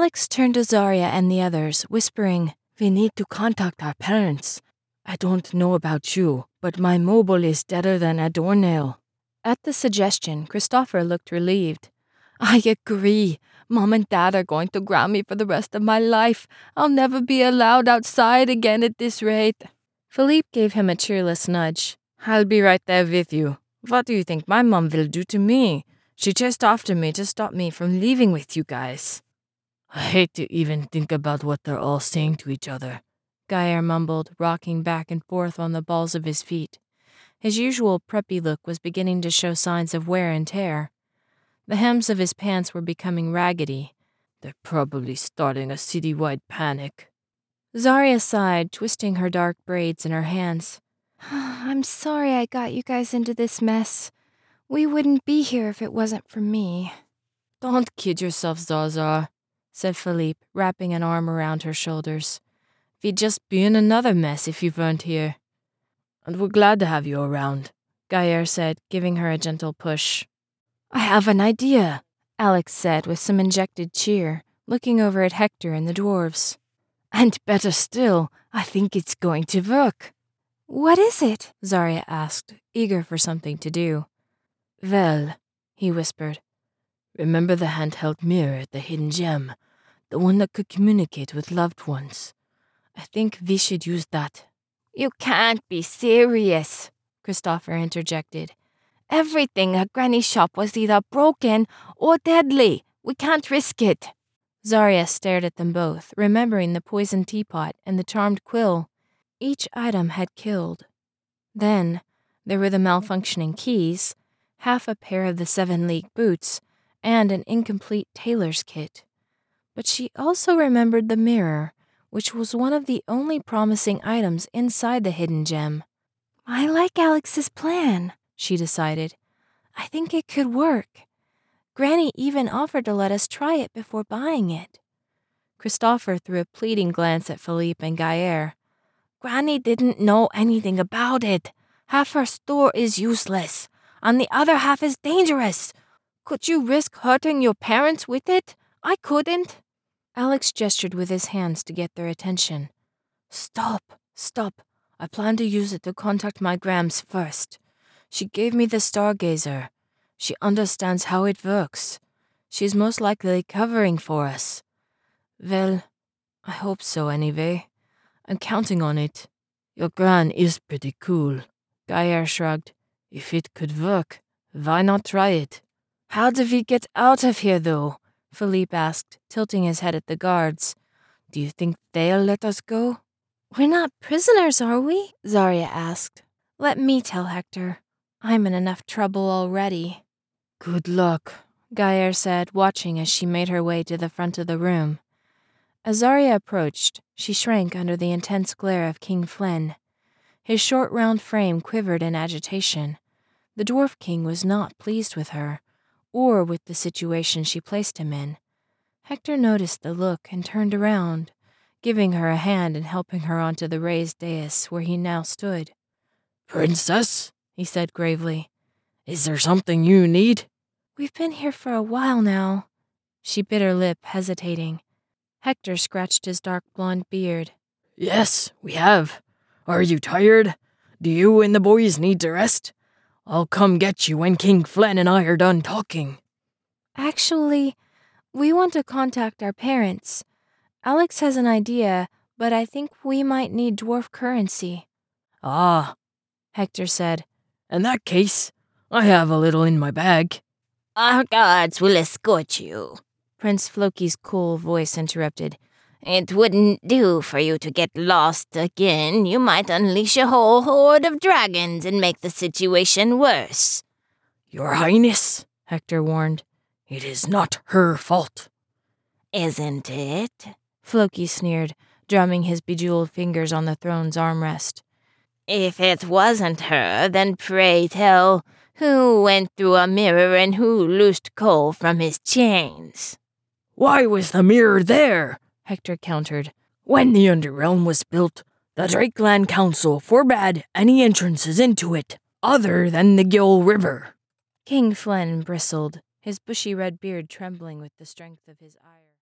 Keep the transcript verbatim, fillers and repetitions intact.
Alex turned to Zarya and the others, whispering, "We need to contact our parents. I don't know about you, but my mobile is deader than a doornail." At the suggestion, Christopher looked relieved. "I agree. Mom and Dad are going to ground me for the rest of my life. I'll never be allowed outside again at this rate." Philippe gave him a cheerless nudge. "I'll be right there with you. What do you think my mom will do to me? She chased after me to stop me from leaving with you guys." "I hate to even think about what they're all saying to each other," Gaillard mumbled, rocking back and forth on the balls of his feet. His usual preppy look was beginning to show signs of wear and tear. The hems of his pants were becoming raggedy. "They're probably starting a citywide panic." Zarya sighed, twisting her dark braids in her hands. "I'm sorry I got you guys into this mess. We wouldn't be here if it wasn't for me." "Don't kid yourself, Zaza," said Philippe, wrapping an arm around her shoulders. "We'd just be in another mess if you weren't here." "And we're glad to have you around," Gaillard said, giving her a gentle push. "I have an idea," Alex said with some injected cheer, looking over at Hector and the dwarves. "And better still, I think it's going to work." "What is it?" Zarya asked, eager for something to do. "Well," he whispered, "remember the handheld mirror at the Hidden Gem? The one that could communicate with loved ones? I think we should use that." "You can't be serious," Christopher interjected. "Everything at Granny's shop was either broken or deadly. We can't risk it." Zarya stared at them both, remembering the poisoned teapot and the charmed quill. Each item had killed. Then there were the malfunctioning keys, half a pair of the Seven League boots, and an incomplete tailor's kit. But she also remembered the mirror, which was one of the only promising items inside the Hidden Gem. "I like Alex's plan," she decided. "I think it could work. Granny even offered to let us try it before buying it." Christopher threw a pleading glance at Philippe and Gaillard. "Granny didn't know anything about it. Half her store is useless, and the other half is dangerous. Could you risk hurting your parents with it? I couldn't." Alex gestured with his hands to get their attention. "Stop, stop. I plan to use it to contact my Grams first. She gave me the Stargazer. She understands how it works. She's most likely covering for us. Well, I hope so anyway. I'm counting on it." "Your Gran is pretty cool," Gaillard shrugged. "If it could work, why not try it?" "How do we get out of here, though?" Philippe asked, tilting his head at the guards. "Do you think they'll let us go?" "We're not prisoners, are we?" Zarya asked. "Let me tell Hector. I'm in enough trouble already." "Good luck," Gaillard said, watching as she made her way to the front of the room. As Zarya approached, she shrank under the intense glare of King Flynn. His short, round frame quivered in agitation. The Dwarf King was not pleased with her, or with the situation she placed him in. Hector noticed the look and turned around, giving her a hand and helping her onto the raised dais where he now stood. "Princess," he said gravely, "is there something you need?" "We've been here for a while now." She bit her lip, hesitating. Hector scratched his dark blonde beard. "Yes, we have. Are you tired? Do you and the boys need to rest? I'll come get you when King Flynn and I are done talking." "Actually, we want to contact our parents. Alex has an idea, but I think we might need dwarf currency." "Ah," Hector said. "In that case, I have a little in my bag." "Our guards will escort you," Prince Floki's cool voice interrupted. "It wouldn't do for you to get lost again. You might unleash a whole horde of dragons and make the situation worse." "Your Highness," Hector warned, "it is not her fault." "Isn't it?" Floki sneered, drumming his bejeweled fingers on the throne's armrest. "If it wasn't her, then pray tell, who went through a mirror and who loosed Cole from his chains?" "Why was the mirror there?" Hector countered. "When the Underrealm was built, the Drakeland Council forbade any entrances into it other than the Gill River." King Flynn bristled, his bushy red beard trembling with the strength of his ire.